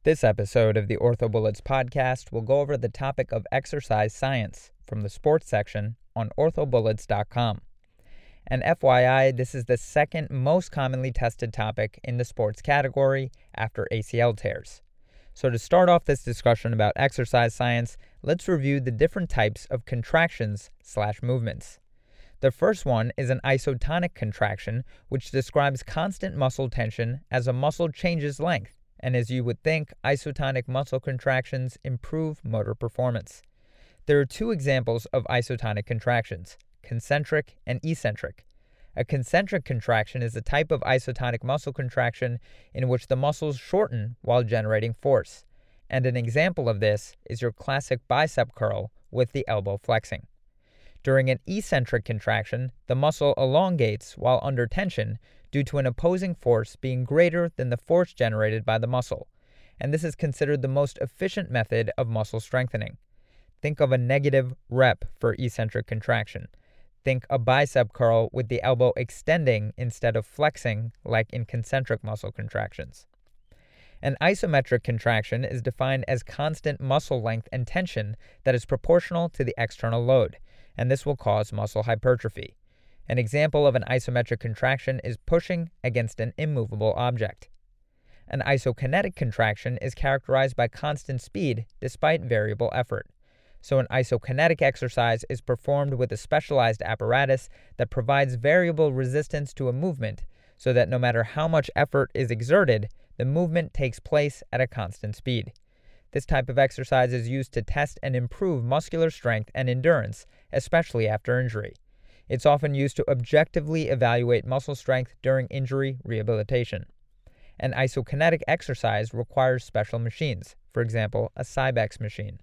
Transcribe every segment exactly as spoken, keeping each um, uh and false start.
This episode of the OrthoBullets podcast will go over the topic of exercise science from the sports section on ortho bullets dot com. And F Y I, this is the second most commonly tested topic in the sports category after A C L tears. So to start off this discussion about exercise science, let's review the different types of contractions slash movements. The first one is an isotonic contraction, which describes constant muscle tension as a muscle changes length. And as you would think, isotonic muscle contractions improve motor performance. There are two examples of isotonic contractions, concentric and eccentric. A concentric contraction is a type of isotonic muscle contraction in which the muscles shorten while generating force. And an example of this is your classic bicep curl with the elbow flexing. During an eccentric contraction, the muscle elongates while under tension due to an opposing force being greater than the force generated by the muscle, and this is considered the most efficient method of muscle strengthening. Think of a negative rep for eccentric contraction. Think a bicep curl with the elbow extending instead of flexing like in concentric muscle contractions. An isometric contraction is defined as constant muscle length and tension that is proportional to the external load, and this will cause muscle hypertrophy. An example of an isometric contraction is pushing against an immovable object. An isokinetic contraction is characterized by constant speed despite variable effort. So an isokinetic exercise is performed with a specialized apparatus that provides variable resistance to a movement so that no matter how much effort is exerted, the movement takes place at a constant speed. This type of exercise is used to test and improve muscular strength and endurance, especially after injury. It's often used to objectively evaluate muscle strength during injury rehabilitation. An isokinetic exercise requires special machines, for example, a Cybex machine.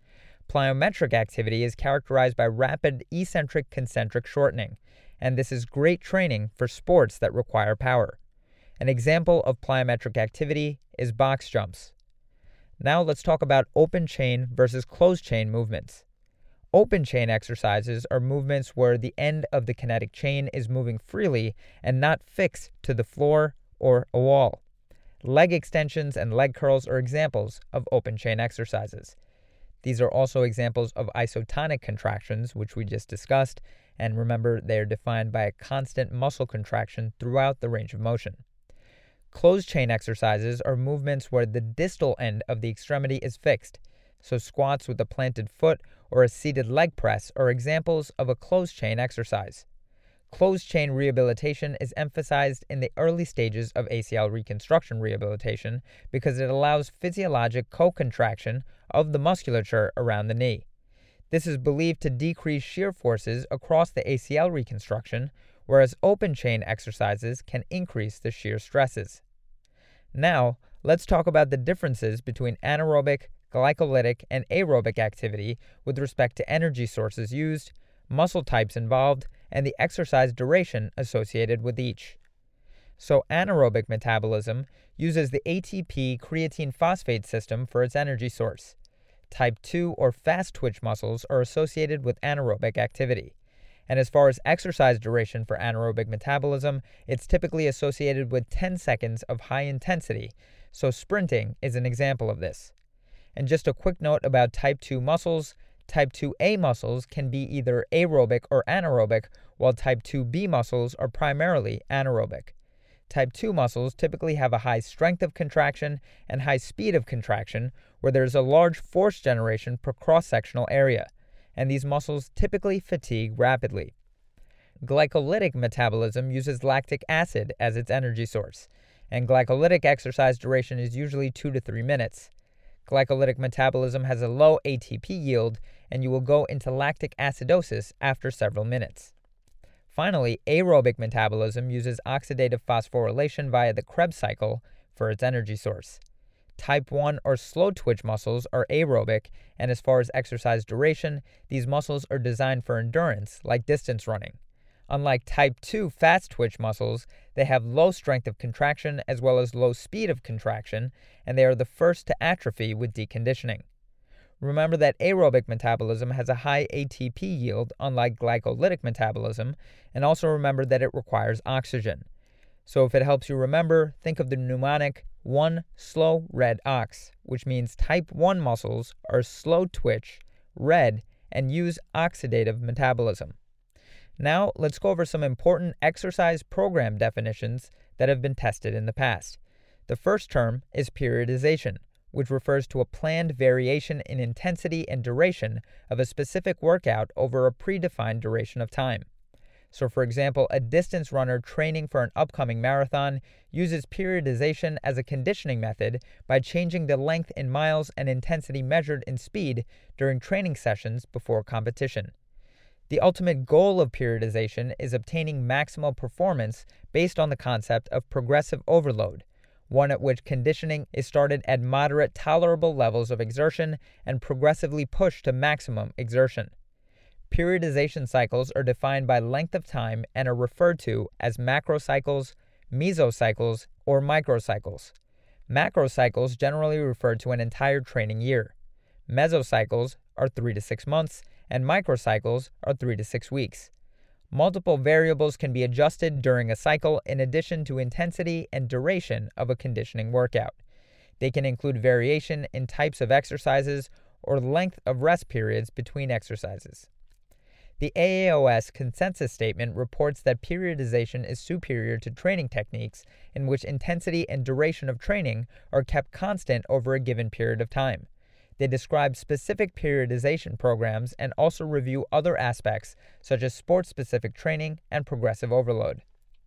Plyometric activity is characterized by rapid eccentric-concentric shortening, and this is great training for sports that require power. An example of plyometric activity is box jumps. Now let's talk about open chain versus closed chain movements. Open chain exercises are movements where the end of the kinetic chain is moving freely and not fixed to the floor or a wall. Leg extensions and leg curls are examples of open chain exercises. These are also examples of isotonic contractions, which we just discussed, and remember they are defined by a constant muscle contraction throughout the range of motion. Closed chain exercises are movements where the distal end of the extremity is fixed. So squats with a planted foot or a seated leg press are examples of a closed chain exercise. Closed chain rehabilitation is emphasized in the early stages of A C L reconstruction rehabilitation because it allows physiologic co-contraction of the musculature around the knee. This is believed to decrease shear forces across the A C L reconstruction, whereas open chain exercises can increase the shear stresses. Now, let's talk about the differences between anaerobic, glycolytic, and aerobic activity with respect to energy sources used, muscle types involved, and the exercise duration associated with each. So anaerobic metabolism uses the A T P creatine phosphate system for its energy source. Type two or fast twitch muscles are associated with anaerobic activity. And as far as exercise duration for anaerobic metabolism, it's typically associated with ten seconds of high intensity, so sprinting is an example of this. And just a quick note about type two muscles. Type two A muscles can be either aerobic or anaerobic, while type two B muscles are primarily anaerobic. Type two muscles typically have a high strength of contraction and high speed of contraction, where there's a large force generation per cross-sectional area, and these muscles typically fatigue rapidly. Glycolytic metabolism uses lactic acid as its energy source, and glycolytic exercise duration is usually two to three minutes. Glycolytic metabolism has a low A T P yield, and you will go into lactic acidosis after several minutes. Finally, aerobic metabolism uses oxidative phosphorylation via the Krebs cycle for its energy source. Type one or slow twitch muscles are aerobic, and as far as exercise duration, these muscles are designed for endurance, like distance running. Unlike type two fast twitch muscles, they have low strength of contraction as well as low speed of contraction, and they are the first to atrophy with deconditioning. Remember that aerobic metabolism has a high A T P yield, unlike glycolytic metabolism, and also remember that it requires oxygen. So if it helps you remember, think of the mnemonic one slow red ox, which means type one muscles are slow twitch, red, and use oxidative metabolism. Now, let's go over some important exercise program definitions that have been tested in the past. The first term is periodization, which refers to a planned variation in intensity and duration of a specific workout over a predefined duration of time. So, for example, a distance runner training for an upcoming marathon uses periodization as a conditioning method by changing the length in miles and intensity measured in speed during training sessions before competition. The ultimate goal of periodization is obtaining maximal performance based on the concept of progressive overload, one at which conditioning is started at moderate tolerable levels of exertion and progressively pushed to maximum exertion. Periodization cycles are defined by length of time and are referred to as macrocycles, mesocycles, or microcycles. Macrocycles generally refer to an entire training year. Mesocycles are three to six months, and microcycles are three to six weeks. Multiple variables can be adjusted during a cycle in addition to intensity and duration of a conditioning workout. They can include variation in types of exercises or length of rest periods between exercises. The A A O S consensus statement reports that periodization is superior to training techniques in which intensity and duration of training are kept constant over a given period of time. They describe specific periodization programs and also review other aspects such as sport-specific training and progressive overload.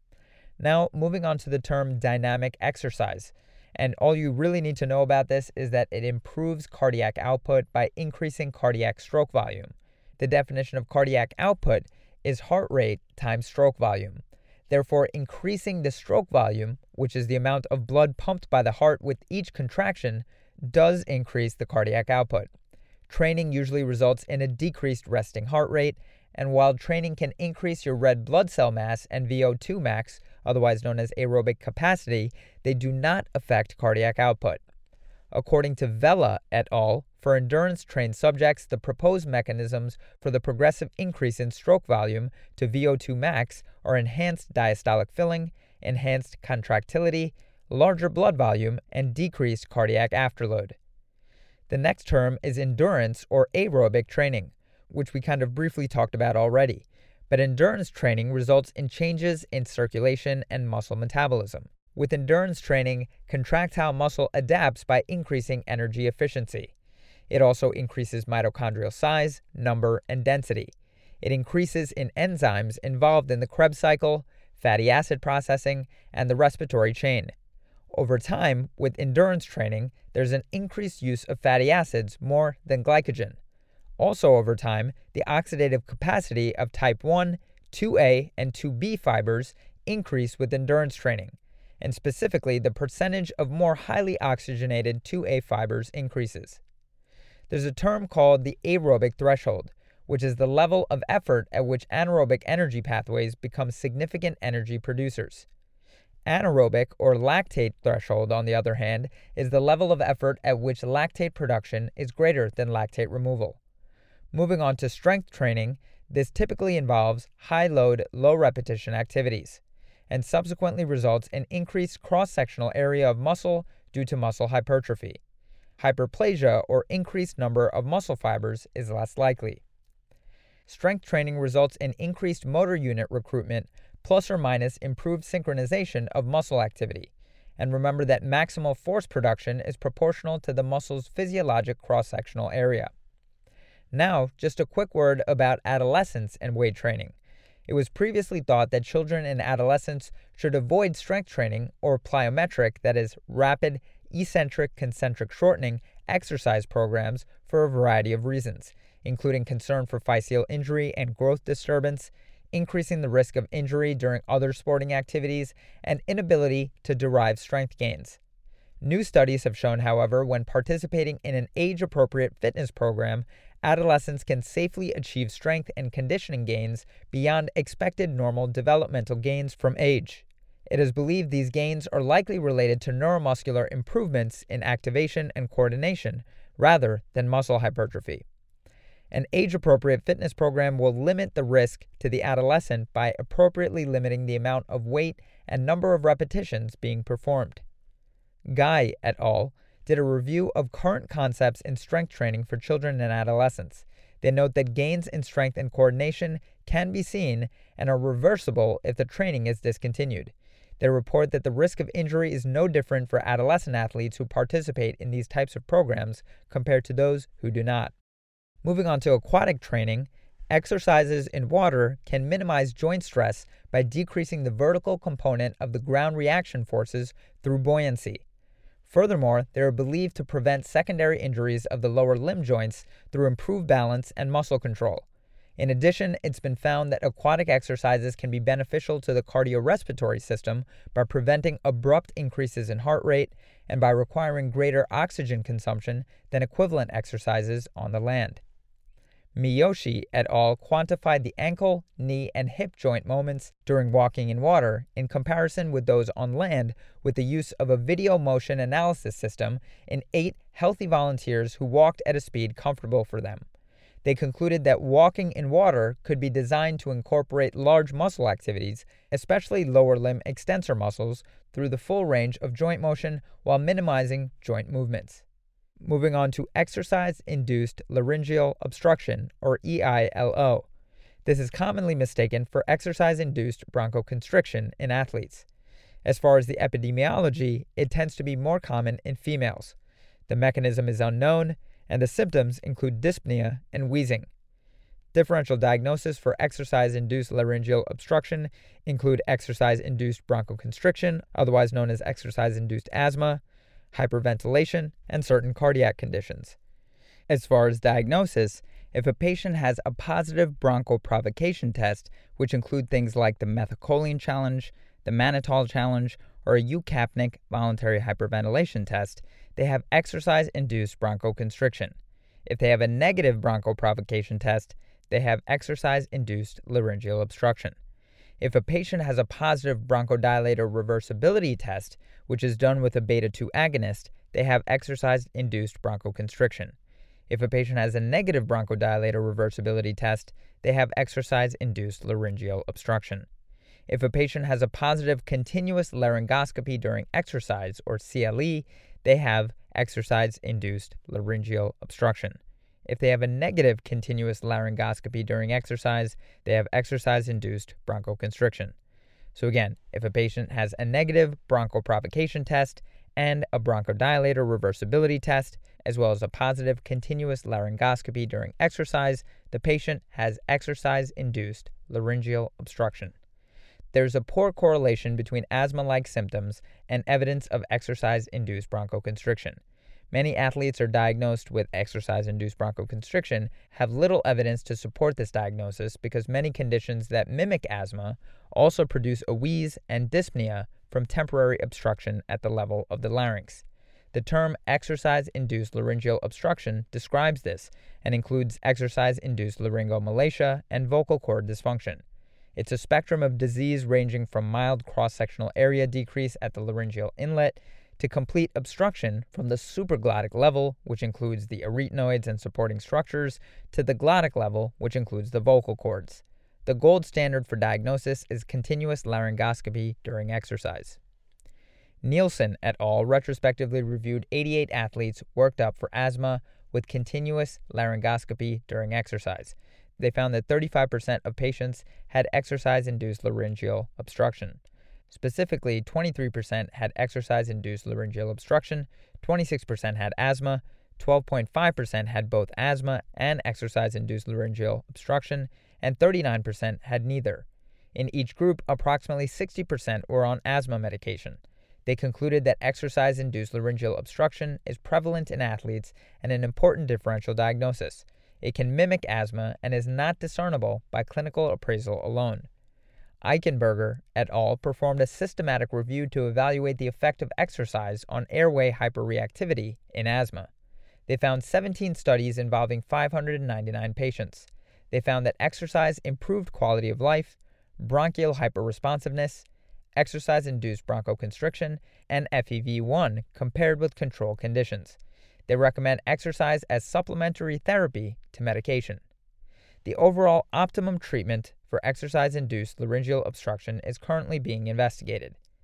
Now, moving on to the term dynamic exercise. And all you really need to know about this is that it improves cardiac output by increasing cardiac stroke volume. The definition of cardiac output is heart rate times stroke volume. Therefore, increasing the stroke volume, which is the amount of blood pumped by the heart with each contraction, does increase the cardiac output. Training usually results in a decreased resting heart rate, and while training can increase your red blood cell mass and V O two max, otherwise known as aerobic capacity, they do not affect cardiac output. According to Vela et al., for endurance-trained subjects, the proposed mechanisms for the progressive increase in stroke volume to V O two max are enhanced diastolic filling, enhanced contractility, larger blood volume, and decreased cardiac afterload. The next term is endurance or aerobic training, which we kind of briefly talked about already. But endurance training results in changes in circulation and muscle metabolism. With endurance training, contractile muscle adapts by increasing energy efficiency. It also increases mitochondrial size, number, and density. It increases in enzymes involved in the Krebs cycle, fatty acid processing, and the respiratory chain. Over time, with endurance training, there's an increased use of fatty acids more than glycogen. Also over time, the oxidative capacity of type one, two A, and two B fibers increase with endurance training, and specifically the percentage of more highly oxygenated two A fibers increases. There's a term called the aerobic threshold, which is the level of effort at which anaerobic energy pathways become significant energy producers. Anaerobic or lactate threshold, on the other hand, is the level of effort at which lactate production is greater than lactate removal. Moving on to strength training, this typically involves high-load, low-repetition activities, and subsequently results in increased cross-sectional area of muscle due to muscle hypertrophy. Hyperplasia, or increased number of muscle fibers, is less likely. Strength training results in increased motor unit recruitment plus or minus improved synchronization of muscle activity. And remember that maximal force production is proportional to the muscle's physiologic cross-sectional area. Now, just a quick word about adolescence and weight training. It was previously thought that children and adolescents should avoid strength training or plyometric, that is, rapid, eccentric concentric shortening exercise programs for a variety of reasons, including concern for physeal injury and growth disturbance, increasing the risk of injury during other sporting activities, and inability to derive strength gains. New studies have shown, however, when participating in an age-appropriate fitness program, adolescents can safely achieve strength and conditioning gains beyond expected normal developmental gains from age. It is believed these gains are likely related to neuromuscular improvements in activation and coordination, rather than muscle hypertrophy. An age-appropriate fitness program will limit the risk to the adolescent by appropriately limiting the amount of weight and number of repetitions being performed. Guy et al. Did a review of current concepts in strength training for children and adolescents. They note that gains in strength and coordination can be seen and are reversible if the training is discontinued. They report that the risk of injury is no different for adolescent athletes who participate in these types of programs compared to those who do not. Moving on to aquatic training, exercises in water can minimize joint stress by decreasing the vertical component of the ground reaction forces through buoyancy. Furthermore, they are believed to prevent secondary injuries of the lower limb joints through improved balance and muscle control. In addition, it's been found that aquatic exercises can be beneficial to the cardiorespiratory system by preventing abrupt increases in heart rate and by requiring greater oxygen consumption than equivalent exercises on the land. Miyoshi et al. Quantified the ankle, knee, and hip joint moments during walking in water in comparison with those on land with the use of a video motion analysis system in eight healthy volunteers who walked at a speed comfortable for them. They concluded that walking in water could be designed to incorporate large muscle activities, especially lower limb extensor muscles, through the full range of joint motion while minimizing joint movements. Moving on to exercise-induced laryngeal obstruction, or E I L O. This is commonly mistaken for exercise-induced bronchoconstriction in athletes. As far as the epidemiology, it tends to be more common in females. The mechanism is unknown, and the symptoms include dyspnea and wheezing. Differential diagnosis for exercise-induced laryngeal obstruction include exercise-induced bronchoconstriction, otherwise known as exercise-induced asthma, hyperventilation, and certain cardiac conditions. As far as diagnosis, if a patient has a positive bronchoprovocation test, which include things like the methacholine challenge, the mannitol challenge, or a eucapnic voluntary hyperventilation test, they have exercise-induced bronchoconstriction. If they have a negative bronchoprovocation test, they have exercise-induced laryngeal obstruction. If a patient has a positive bronchodilator reversibility test, which is done with a beta two agonist, they have exercise-induced bronchoconstriction. If a patient has a negative bronchodilator reversibility test, they have exercise-induced laryngeal obstruction. If a patient has a positive continuous laryngoscopy during exercise, or C L E, they have exercise-induced laryngeal obstruction. If they have a negative continuous laryngoscopy during exercise, they have exercise-induced bronchoconstriction. So again, if a patient has a negative bronchoprovocation test and a bronchodilator reversibility test, as well as a positive continuous laryngoscopy during exercise, the patient has exercise-induced laryngeal obstruction. There's a poor correlation between asthma-like symptoms and evidence of exercise-induced bronchoconstriction. Many athletes are diagnosed with exercise-induced bronchoconstriction have little evidence to support this diagnosis because many conditions that mimic asthma also produce a wheeze and dyspnea from temporary obstruction at the level of the larynx. The term exercise-induced laryngeal obstruction describes this and includes exercise-induced laryngomalacia and vocal cord dysfunction. It's a spectrum of disease ranging from mild cross-sectional area decrease at the laryngeal inlet to complete obstruction from the supraglottic level, which includes the arytenoids and supporting structures, to the glottic level, which includes the vocal cords. The gold standard for diagnosis is continuous laryngoscopy during exercise. Nielsen et al. Retrospectively reviewed eighty-eight athletes worked up for asthma with continuous laryngoscopy during exercise. They found that thirty-five percent of patients had exercise-induced laryngeal obstruction. Specifically, twenty-three percent had exercise-induced laryngeal obstruction, twenty-six percent had asthma, twelve point five percent had both asthma and exercise-induced laryngeal obstruction, and thirty-nine percent had neither. In each group, approximately sixty percent were on asthma medication. They concluded that exercise-induced laryngeal obstruction is prevalent in athletes and an important differential diagnosis. It can mimic asthma and is not discernible by clinical appraisal alone. Eichenberger et al. Performed a systematic review to evaluate the effect of exercise on airway hyperreactivity in asthma. They found seventeen studies involving five hundred ninety-nine patients. They found that exercise improved quality of life, bronchial hyperresponsiveness, exercise-induced bronchoconstriction, and F E V one compared with control conditions. They recommend exercise as supplementary therapy to medication. The overall optimum treatment for exercise-induced laryngeal obstruction is currently being investigated.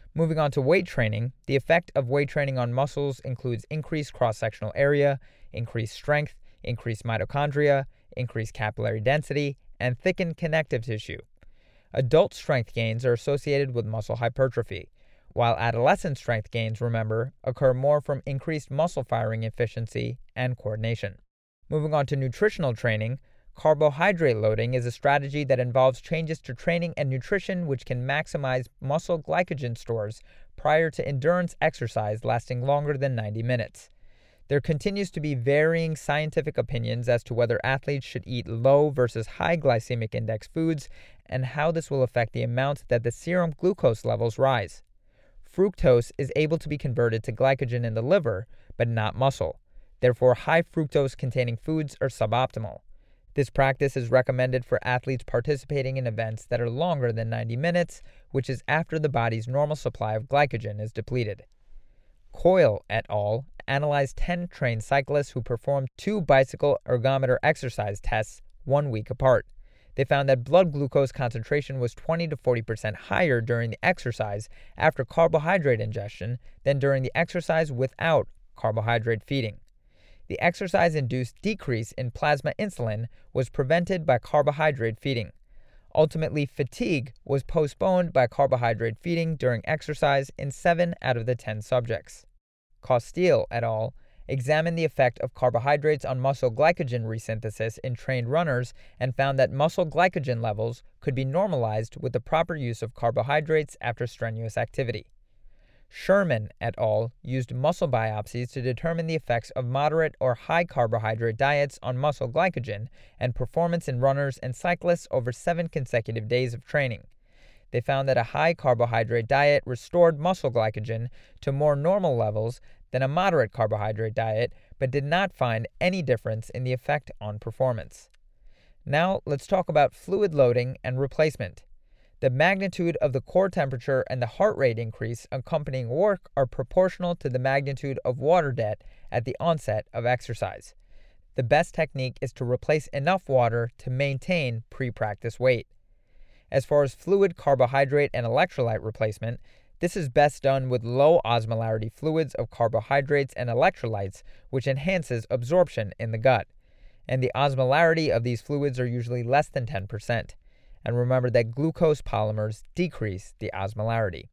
Moving on to weight training, the effect of weight training on muscles includes increased cross-sectional area, increased strength, increased mitochondria, increased capillary density, and thickened connective tissue. Adult strength gains are associated with muscle hypertrophy, while adolescent strength gains, remember, occur more from increased muscle firing efficiency and coordination. Moving on to nutritional training, carbohydrate loading is a strategy that involves changes to training and nutrition which can maximize muscle glycogen stores prior to endurance exercise lasting longer than ninety minutes. There continues to be varying scientific opinions as to whether athletes should eat low versus high glycemic index foods and how this will affect the amount that the serum glucose levels rise. Fructose is able to be converted to glycogen in the liver, but not muscle. Therefore, high fructose containing foods are suboptimal. This practice is recommended for athletes participating in events that are longer than ninety minutes, which is after the body's normal supply of glycogen is depleted. Coyle et al. Analyzed ten trained cyclists who performed two bicycle ergometer exercise tests one week apart. They found that blood glucose concentration was twenty to forty percent higher during the exercise after carbohydrate ingestion than during the exercise without carbohydrate feeding. The exercise-induced decrease in plasma insulin was prevented by carbohydrate feeding. Ultimately, fatigue was postponed by carbohydrate feeding during exercise in seven out of the ten subjects. Costile et al. Examined the effect of carbohydrates on muscle glycogen resynthesis in trained runners and found that muscle glycogen levels could be normalized with the proper use of carbohydrates after strenuous activity. Sherman et al. Used muscle biopsies to determine the effects of moderate or high carbohydrate diets on muscle glycogen and performance in runners and cyclists over seven consecutive days of training. They found that a high carbohydrate diet restored muscle glycogen to more normal levels than a moderate carbohydrate diet, but did not find any difference in the effect on performance. Now let's talk about fluid loading and replacement. The magnitude of the core temperature and the heart rate increase accompanying work are proportional to the magnitude of water debt at the onset of exercise. The best technique is to replace enough water to maintain pre-practice weight. As far as fluid, carbohydrate, and electrolyte replacement, this is best done with low osmolarity fluids of carbohydrates and electrolytes, which enhances absorption in the gut. And the osmolarity of these fluids are usually less than ten percent. And remember that glucose polymers decrease the osmolarity.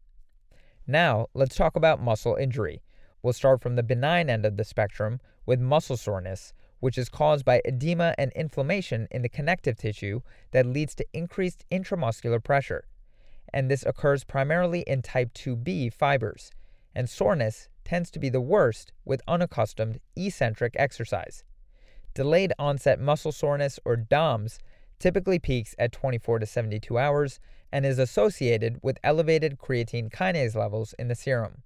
Now, let's talk about muscle injury. We'll start from the benign end of the spectrum with muscle soreness, which is caused by edema and inflammation in the connective tissue that leads to increased intramuscular pressure. And this occurs primarily in type two B fibers. And soreness tends to be the worst with unaccustomed eccentric exercise. Delayed onset muscle soreness, or D O M S, typically peaks at twenty-four to seventy-two hours and is associated with elevated creatine kinase levels in the serum.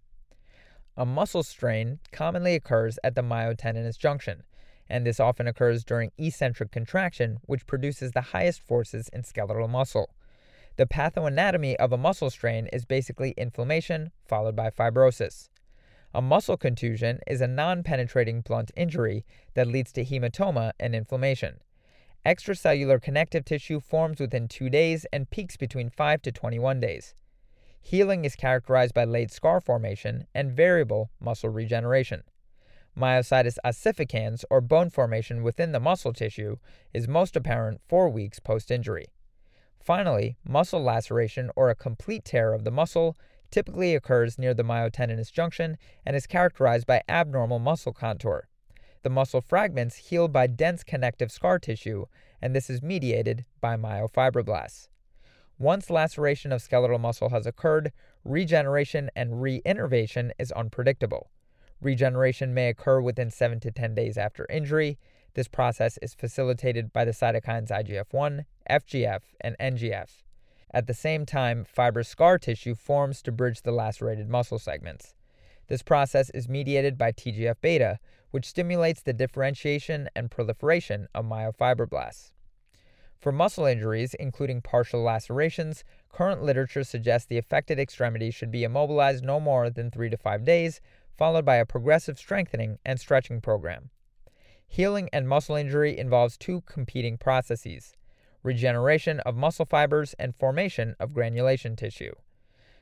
A muscle strain commonly occurs at the myotendinous junction, and this often occurs during eccentric contraction, which produces the highest forces in skeletal muscle. The pathoanatomy of a muscle strain is basically inflammation followed by fibrosis. A muscle contusion is a non-penetrating blunt injury that leads to hematoma and inflammation. Extracellular connective tissue forms within two days and peaks between five to twenty-one days. Healing is characterized by late scar formation and variable muscle regeneration. Myositis ossificans, or bone formation within the muscle tissue, is most apparent four weeks post-injury. Finally, muscle laceration, or a complete tear of the muscle, typically occurs near the myotendinous junction and is characterized by abnormal muscle contour. The muscle fragments heal by dense connective scar tissue, and this is mediated by myofibroblasts. Once laceration of skeletal muscle has occurred, regeneration and reinnervation is unpredictable. Regeneration may occur within seven to ten days after injury. This process is facilitated by the cytokines I G F one, F G F, and N G F. At the same time, fibrous scar tissue forms to bridge the lacerated muscle segments. This process is mediated by T G F beta, which stimulates the differentiation and proliferation of myofibroblasts. For muscle injuries, including partial lacerations, current literature suggests the affected extremity should be immobilized no more than three to five days, followed by a progressive strengthening and stretching program. Healing and muscle injury involves two competing processes: regeneration of muscle fibers and formation of granulation tissue.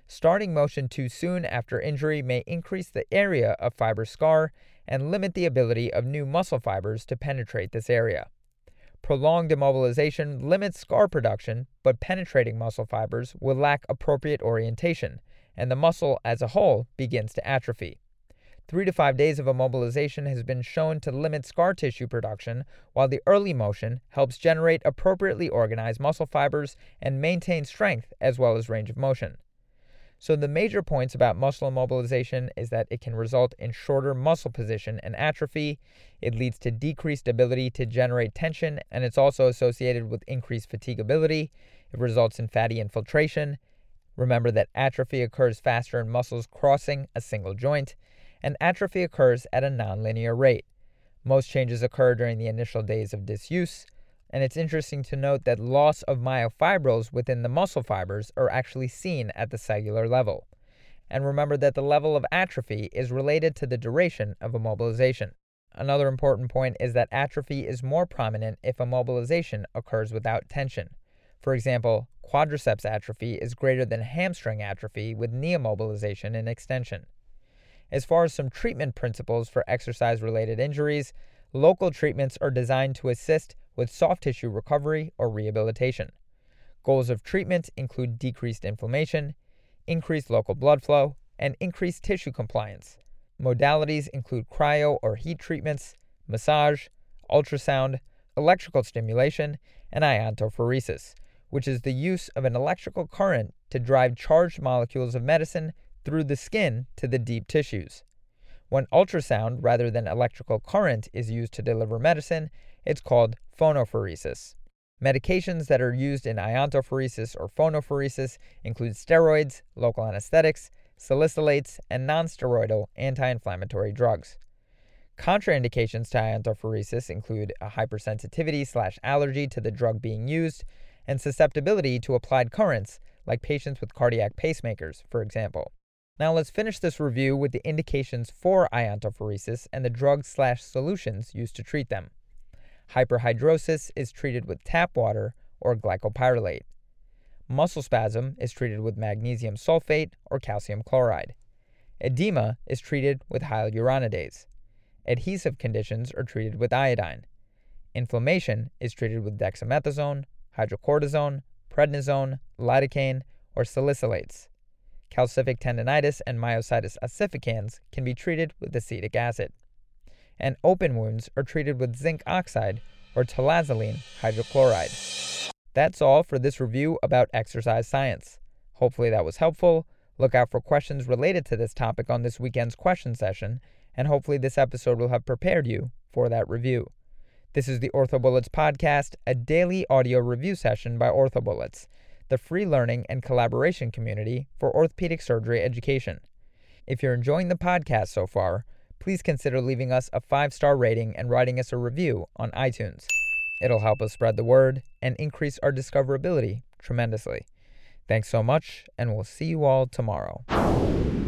Starting motion too soon after injury may increase the area of fiber scar and limit the ability of new muscle fibers to penetrate this area. Prolonged immobilization limits scar production, but penetrating muscle fibers will lack appropriate orientation, and the muscle as a whole begins to atrophy. Three to five days of immobilization has been shown to limit scar tissue production, while the early motion helps generate appropriately organized muscle fibers and maintain strength as well as range of motion. So the major points about muscle immobilization is that it can result in shorter muscle position and atrophy, it leads to decreased ability to generate tension, and it's also associated with increased fatigability. It results in fatty infiltration. Remember that atrophy occurs faster in muscles crossing a single joint, and atrophy occurs at a nonlinear rate. Most changes occur during the initial days of disuse, and it's interesting to note that loss of myofibrils within the muscle fibers are actually seen at the cellular level. And remember that the level of atrophy is related to the duration of immobilization. Another important point is that atrophy is more prominent if immobilization occurs without tension. For example, quadriceps atrophy is greater than hamstring atrophy with knee immobilization and extension. As far as some treatment principles for exercise-related injuries, local treatments are designed to assist with soft tissue recovery or rehabilitation. Goals of treatment include decreased inflammation, increased local blood flow, and increased tissue compliance. Modalities include cryo or heat treatments, massage, ultrasound, electrical stimulation, and iontophoresis, which is the use of an electrical current to drive charged molecules of medicine through the skin to the deep tissues. When ultrasound rather than electrical current is used to deliver medicine, it's called phonophoresis. Medications that are used in iontophoresis or phonophoresis include steroids, local anesthetics, salicylates, and nonsteroidal anti-inflammatory drugs. Contraindications to iontophoresis include a hypersensitivity slash allergy to the drug being used and susceptibility to applied currents, like patients with cardiac pacemakers, for example. Now let's finish this review with the indications for iontophoresis and the drugs slash solutions used to treat them. Hyperhidrosis is treated with tap water or glycopyrrolate. Muscle spasm is treated with magnesium sulfate or calcium chloride. Edema is treated with hyaluronidase. Adhesive conditions are treated with iodine. Inflammation is treated with dexamethasone, hydrocortisone, prednisone, lidocaine, or salicylates. Calcific tendinitis and myositis ossificans can be treated with acetic acid. And open wounds are treated with zinc oxide or tolazolene hydrochloride. That's all for this review about exercise science. Hopefully that was helpful. Look out for questions related to this topic on this weekend's question session, and hopefully this episode will have prepared you for that review. This is the OrthoBullets podcast, a daily audio review session by OrthoBullets, the free learning and collaboration community for orthopedic surgery education. If you're enjoying the podcast so far, please consider leaving us a five-star rating and writing us a review on iTunes. It'll help us spread the word and increase our discoverability tremendously. Thanks so much, and we'll see you all tomorrow.